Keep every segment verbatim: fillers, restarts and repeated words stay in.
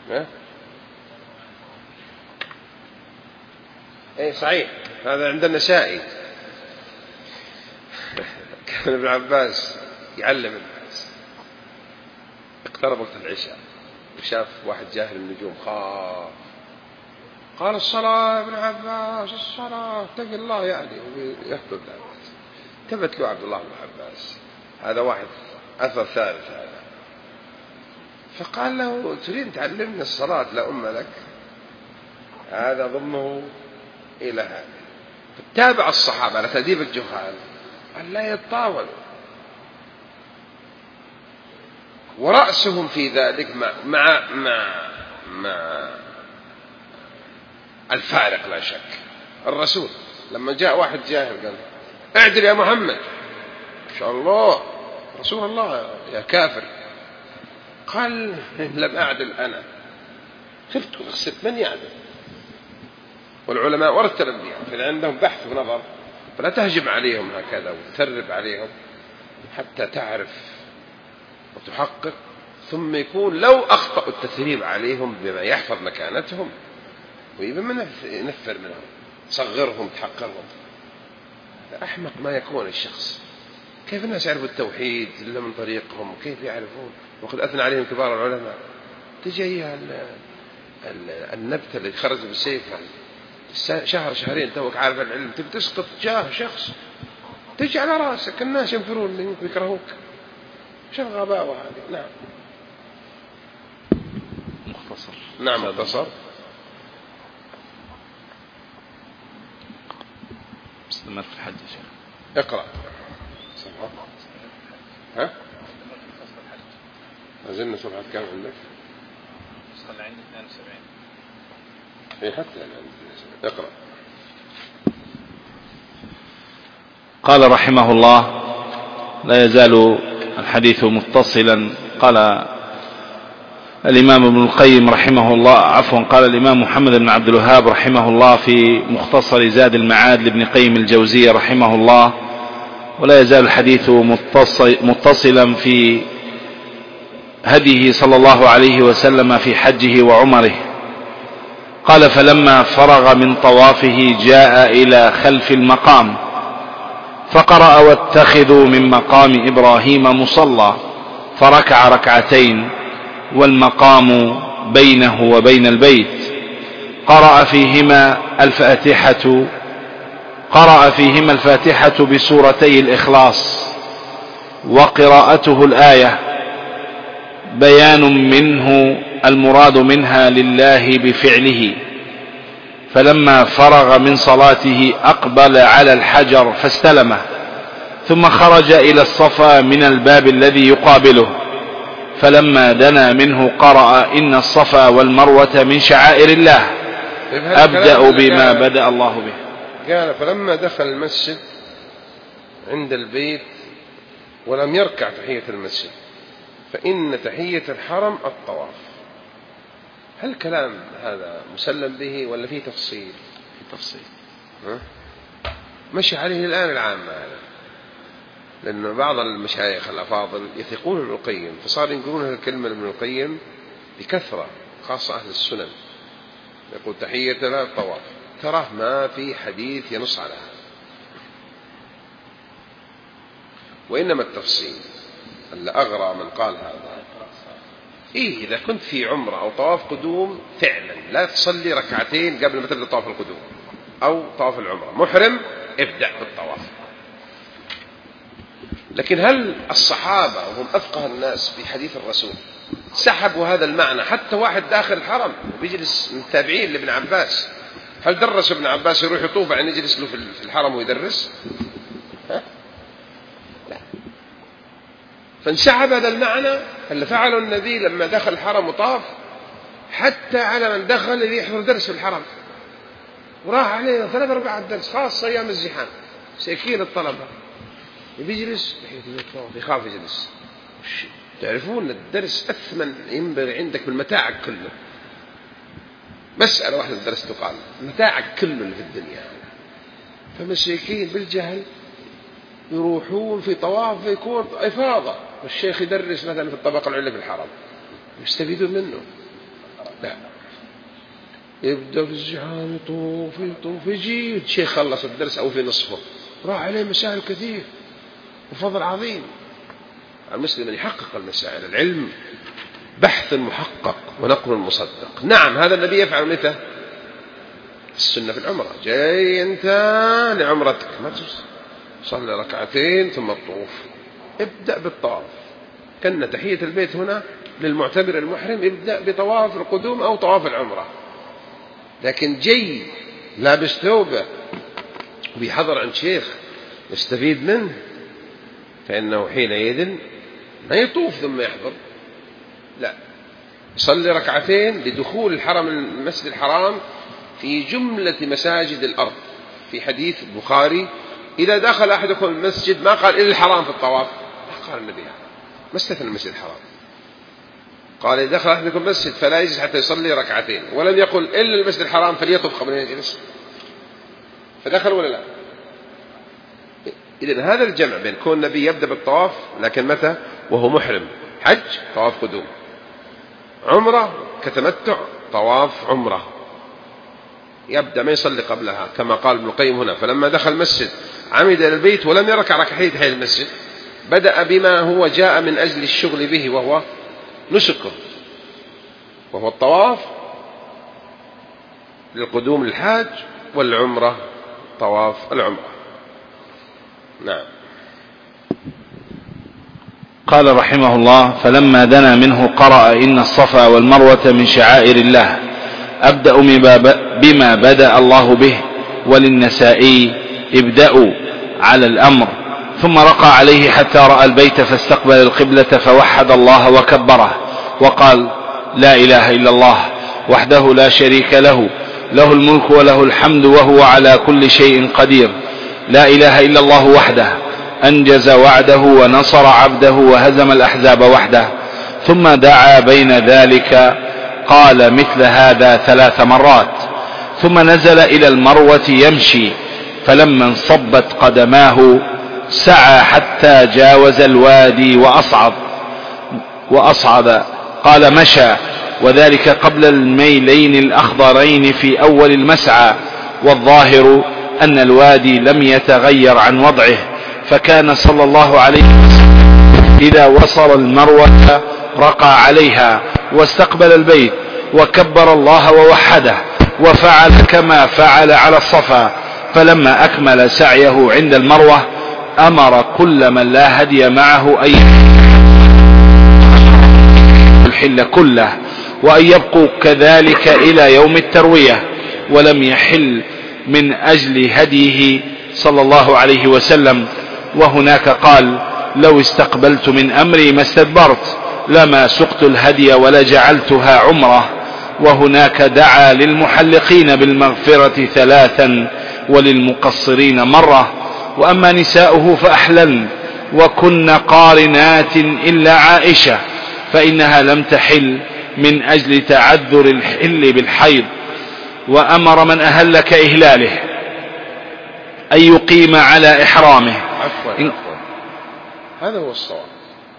ها؟ ايه صحيح، هذا عند النسائي. كان ابن عباس يعلم الناس، اقترب وقت العشاء وشاف واحد جاهل النجوم خاف، قال الصلاة يا ابن عباس الصلاة، اتق الله يعني ويخطب الناس. تبت له عبد الله بن عباس، هذا واحد أثر ثالث هذا، فقال له تريد تعلمني الصلاة لا أم لك؟ هذا ضمه إلى هذا. تابع الصحابة على تأديب الجهال أن لا يتطاولوا، ورأسهم في ذلك مع مع مع, مع الفارق لا شك. الرسول لما جاء واحد جاهل قال اعدل يا محمد، إن شاء الله رسول الله يا كافر، قال لم أعدل أنا، خفت وخسرت من يعدل. والعلماء ورثة الأنبياء، فإن عندهم بحث ونظر فلا تهجم عليهم هكذا وتثرب عليهم حتى تعرف وتحقق، ثم يكون لو أخطأوا التثريب عليهم بما يحفظ مكانتهم ويبقى ينفر منهم، صغرهم تحقرهم. أحمق ما يكون الشخص. كيف الناس يعرفوا التوحيد إلا من طريقهم؟ وكيف يعرفون وقد أثنى عليهم كبار العلماء؟ تجي النبتة اللي خرج بالسيف شهر شهرين توك عارف العلم، تبي تسقط جاه شخص تجي على راسك، الناس ينفرون ويكرهوك. شو الغباوة هذه؟ نعم مختصر. نعم مختصر. استمر في الحج يا شيخ. اقرأ. ها؟ أزلنا صفحة كم عندك؟ صلى عندي اثنين وسبعين. إيه حتى أنا عندي. اقرأ. قال رحمه الله: لا يزال الحديث متصلا. قال الإمام ابن القيم رحمه الله، عفوا قال الإمام محمد بن عبد الوهاب رحمه الله في مختصر زاد المعاد لابن قيم الجوزية رحمه الله: ولا يزال الحديث متصل متصلا في هديه صلى الله عليه وسلم في حجه وعمره. قال: فلما فرغ من طوافه جاء إلى خلف المقام فقرأ: واتخذوا من مقام إبراهيم مصلى، فركع ركعتين والمقام بينه وبين البيت. قرأ فيهما الفاتحة قرأ فيهما الفاتحة بسورتي الإخلاص، وقراءته الآية بيان منه المراد منها لله بفعله. فلما فرغ من صلاته أقبل على الحجر فاستلمه، ثم خرج إلى الصفا من الباب الذي يقابله، فلما دنا منه قرأ: إن الصفا والمروة من شعائر الله، أبدأ بما بدأ الله به. قال: فلما دخل المسجد عند البيت ولم يركع تحية المسجد، فإن تحية الحرم الطواف. هل الكلام هذا مسلم به ولا فيه تفصيل؟ في تفصيل. ها؟ مشي عليه الآن العامة هذا، لأن بعض المشايخ الأفاضل يثقون ابن القيم، فصار ينقلون هذه الكلمة لابن القيم بكثرة، خاصة أهل السنن، يقول تحية لها الطواف. تراه ما في حديث ينص على هذا، وإنما التفصيل اللي أغرى من قال هذا. إيه إذا كنت في عمرة أو طواف قدوم فعلا لا تصلي ركعتين قبل ما تبدأ طواف القدوم أو طواف العمرة. محرم ابدأ بالطواف. لكن هل الصحابة وهم أفقه الناس في حديث الرسول سحبوا هذا المعنى؟ حتى واحد داخل الحرم بيجلس من التابعين لابن عباس، هل درس ابن عباس يروح يطوف يعني يجلس له في الحرم ويدرس؟ ها؟ لا. فانسحب هذا المعنى اللي فعله النبي لما دخل الحرم وطاف، حتى على من دخل اللي يحضر درس في الحرم، وراح عليه ثلاث أربع درس، خاصة أيام الزحام سيكين الطلبة بيجلس يخاف يجلس. تعرفون الدرس أثمن ينبغي عندك من متاعك كله. مسألة واحدة الدرس تقال متاعك كله اللي في الدنيا. فمسيكين بالجهل يروحون في طواف فيكون إفاضة، والشيخ يدرس مثلا في الطبقة العليا في الحرم، يستفيدون منه. لا، يبدأ في الزحام يطوف يطوف يجي الشيخ خلص الدرس أو في نصفه راح عليه مسائل كثير وفضل عظيم. المسلم أن يحقق المسائل، العلم بحث محقق ونقل مصدق. نعم هذا النبي يفعل متى؟ السنة في العمرة. جاي أنت لعمرتك ما صلي ركعتين ثم الطوف، ابدأ بالطواف. كان تحية البيت هنا للمعتمر المحرم ابدأ بطواف القدوم أو طواف العمرة. لكن جاي لابس ثوبه وبيحضر عند شيخ يستفيد منه، فإنه حينئذ ما يطوف ثم يحضر، لا، يصلي ركعتين لدخول الحرم المسجد الحرام في جملة مساجد الأرض. في حديث البخاري إذا دخل أحدكم المسجد ما قال إلا الحرام في الطواف، ما قال النبي ما استثنى المسجد الحرام، قال إذا دخل أحدكم المسجد فلا يجلس حتى يصلي ركعتين، ولم يقل إلا المسجد الحرام فليطوف قبل أن يجلس، فدخل ولا لا؟ إذن هذا الجمع بين كون النبي يبدأ بالطواف لكن متى؟ وهو محرم، حج طواف قدوم، عمرة كتمتع طواف عمرة، يبدأ ما يصلي قبلها كما قال ابن القيم هنا. فلما دخل المسجد عمد إلى البيت ولم يركع ركعتين تحية المسجد، بدأ بما هو جاء من أجل الشغل به وهو نسكه، وهو الطواف للقدوم للحاج والعمرة طواف العمرة. نعم. قال رحمه الله: فلما دنا منه قرأ إن الصفا والمروة من شعائر الله، أبدأ بما بدأ الله به. وللنسائي: ابدأوا على الأمر، ثم رقى عليه حتى رأى البيت فاستقبل القبلة فوحد الله وكبره وقال: لا إله إلا الله وحده لا شريك له، له الملك وله الحمد وهو على كل شيء قدير. لا إله إلا الله وحده أنجز وعده ونصر عبده وهزم الأحزاب وحده. ثم دعا بين ذلك، قال مثل هذا ثلاث مرات، ثم نزل إلى المروة يمشي، فلما انصبت قدماه سعى حتى جاوز الوادي وأصعد وأصعد قال مشى، وذلك قبل الميلين الأخضرين في أول المسعى، والظاهر أن الوادي لم يتغير عن وضعه، فكان صلى الله عليه وسلم إذا وصل المروة رقى عليها واستقبل البيت وكبر الله ووحده، وفعل كما فعل على الصفا. فلما أكمل سعيه عند المروة أمر كل من لا هدي معه أن الحل كله وأن يبقوا كذلك إلى يوم التروية، ولم يحل من أجل هديه صلى الله عليه وسلم. وهناك قال: لو استقبلت من أمري ما استدبرت لما سقت الهدي ولا جعلتها عمره. وهناك دعا للمحلقين بالمغفرة ثلاثا وللمقصرين مرة. وأما نساؤه فأحللن وكن قارنات إلا عائشة، فإنها لم تحل من أجل تعذر الحل بالحيض. وأمر من أهل كإهلاله أن يقيم على إحرامه. عفوا عفوا هذا هو الصواب،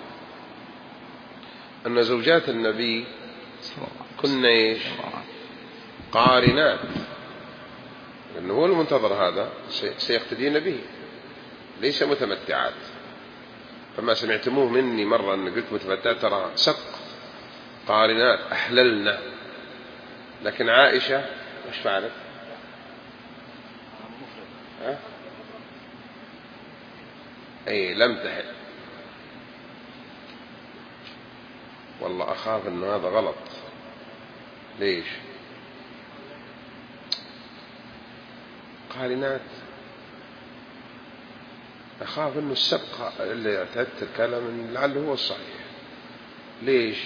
أن زوجات النبي كن إيش؟ قارنات، لأنه هو المنتظر هذا سيقتدين به، ليس متمتعات. فما سمعتموه مني مرة أن قلت متمتعات، ترى سق قارنات أحللنا. لكن عائشة وش فعلت؟ ها؟ أي لم تحل. والله أخاف أن هذا غلط. ليش؟ قارنات، أخاف أنه السبق اللي اعتدت الكلام لعله هو الصحيح. ليش؟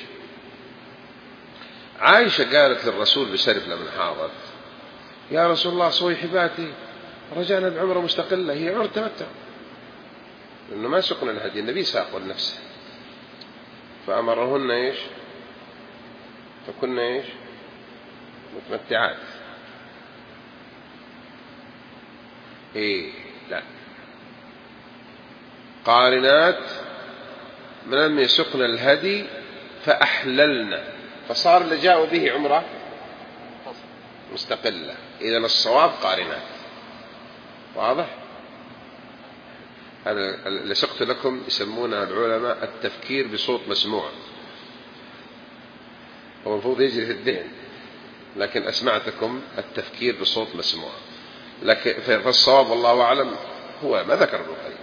عائشة قالت للرسول بسرف لما حاضت: يا رسول الله صوي حباتي، رجعنا بعمرة مستقلة، هي عمرة تمتع، لأنه ما سقنا الهدي، النبي ساق لنفسه، فأمرهن إيش؟ فكنا إيش؟ متمتعات. إيه لا، قارنات من لم يسقنا الهدي فأحللنا، فصار اللي جاءوا به عمرة مستقلة. إذا الصواب قارنات. واضح؟ هذا اللي سقت لكم يسمونه العلماء التفكير بصوت مسموع، هو المفروض يجري في الذهن، لكن أسمعتكم التفكير بصوت مسموع. لكن فالصواب والله أعلم هو ما ذكر ابن القيم،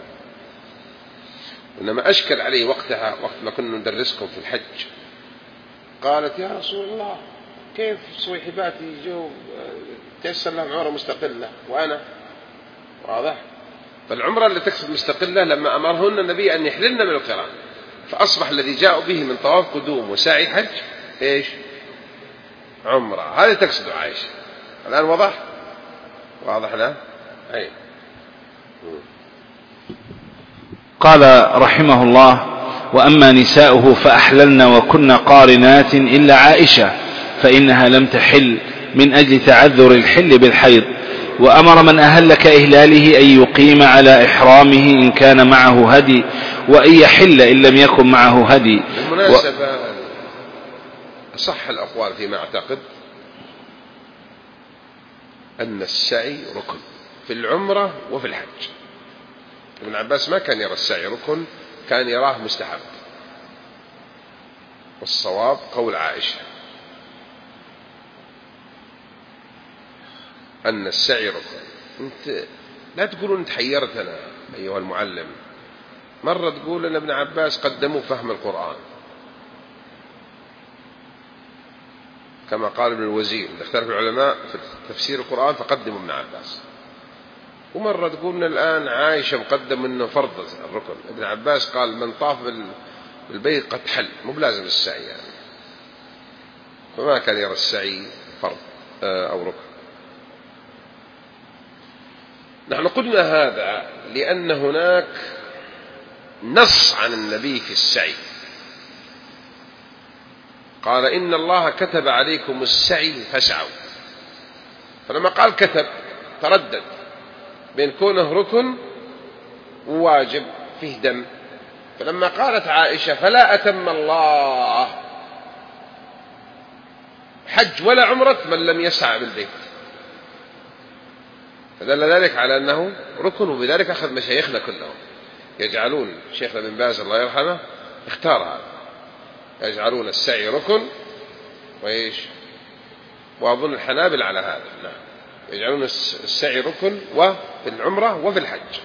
إنما أشكل عليه وقتها وقت ما كنا ندرسكم في الحج، قالت يا رسول الله كيف صويحباتي جو تيسر لهم عمرة مستقلة وأنا. واضح؟ فالعمرة اللي تقصد مستقلة لما أمرهن النبي أن يحللن من القران، فأصبح الذي جاءوا به من طواف قدوم وسعي حج إيش؟ عمرة. هذه تقصد عائشة. الآن وضح؟ واضح لا؟ أي. قال رحمه الله: وأما نساؤه فأحللن وكن قارنات إلا عائشة فإنها لم تحل من أجل تعذر الحل بالحيض، وأمر من أهل كإهلاله أن يقيم على إحرامه إن كان معه هدي، وأن يحل إن لم يكن معه هدي. بالمناسبة و... أصح الأقوال فيما أعتقد أن السعي ركن في العمرة وفي الحج. ابن عباس ما كان يرى السعي ركن، كان يراه مستحب، والصواب قول عائشة أن السعي ركن. أنت لا تقولون أنت حيرتنا أيها المعلم، مرة تقول أن ابن عباس قدموا فهم القرآن كما قال ابن الوزير، اختلف العلماء في تفسير القرآن فقدموا ابن عباس، ومرة تقولنا الآن عائشة مقدم أنه فرض الركن. ابن عباس قال من طاف بالبيت قد حل، مو بلازم السعي يعني، فما كان يرى السعي فرض أو ركن. نحن قلنا هذا لأن هناك نص عن النبي في السعي، قال إن الله كتب عليكم السعي فاسعوا، فلما قال كتب تردد بين كونه ركن وواجب فيه دم، فلما قالت عائشة فلا أتم الله حج ولا عمرة من لم يسعى بالبيت، فدل ذلك على أنه ركن. وبذلك أخذ مشايخنا كلهم يجعلون، شيخنا بن باز الله يرحمه اختار هذا، يجعلون السعي ركن، وإيش، وأظن الحنابل على هذا، نعم، يجعلون السعي ركن وفي العمرة وفي الحج.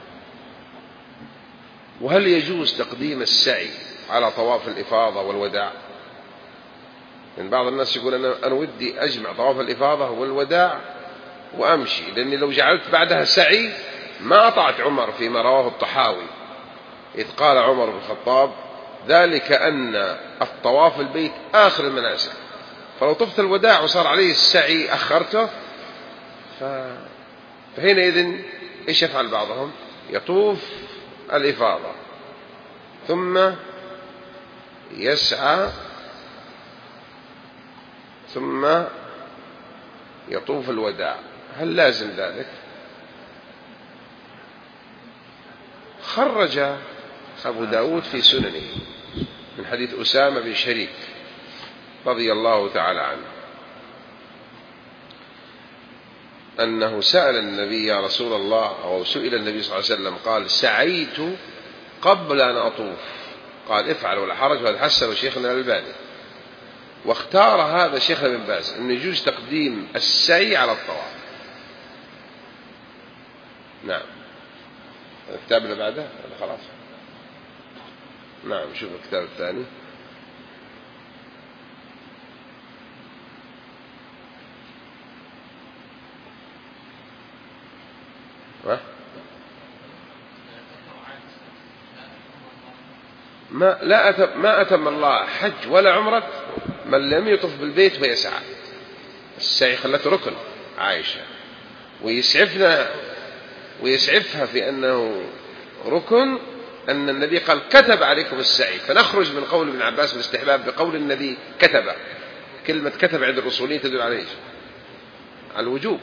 وهل يجوز تقديم السعي على طواف الإفاضة والوداع؟ من بعض الناس يقول أنا, أنا ودي أجمع طواف الإفاضة والوداع وأمشي، لأني لو جعلت بعدها سعي ما أطعت عمر فيما رواه الطحاوي، إذ قال عمر بن الخطاب ذلك أن الطواف البيت آخر المناسك، فلو طفت الوداع وصار عليه السعي أخرته، فحينئذ إيش يفعل بعضهم؟ يطوف الإفاضة ثم يسعى ثم يطوف الوداع. هل لازم ذلك؟ خرج أبو داود في سننه من حديث أسامة بن شريك رضي الله تعالى عنه أنه سأل النبي يا رسول الله، أو سئل النبي صلى الله عليه وسلم قال سعيت قبل أن أطوف، قال افعل ولا حرج، وهذا حسنه شيخنا الألباني، واختار هذا شيخنا بن باز أن يجوز تقديم السعي على الطواف. نعم، الكتاب اللي بعده خلاص. نعم، شوف الكتاب الثاني. ما لا أتم ما أتم الله حج ولا عمرة من لم يطف بالبيت ويسعى. السعي خلته ركن عائشة، ويسعفنا ويسعفها في أنه ركن أن النبي قال كتب عليكم السعي، فنخرج من قول ابن عباس بالاستحباب بقول النبي كتب. كلمة كتب عند الرسولين تدل على ايش؟ على الوجوب،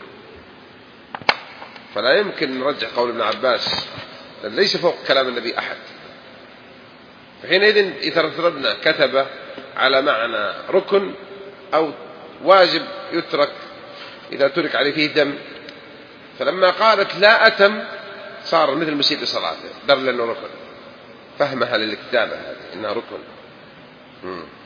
فلا يمكن نرجح قول ابن عباس، ليس فوق كلام النبي أحد. فحينئذ إذا افترضنا كتب على معنى ركن أو واجب يترك إذا ترك عليه فيه دم. فلما قالت لا أتم صار مثل مسيء لصلاته، در لأنه ركن، فهمها للكتابة هذه إنها ركن.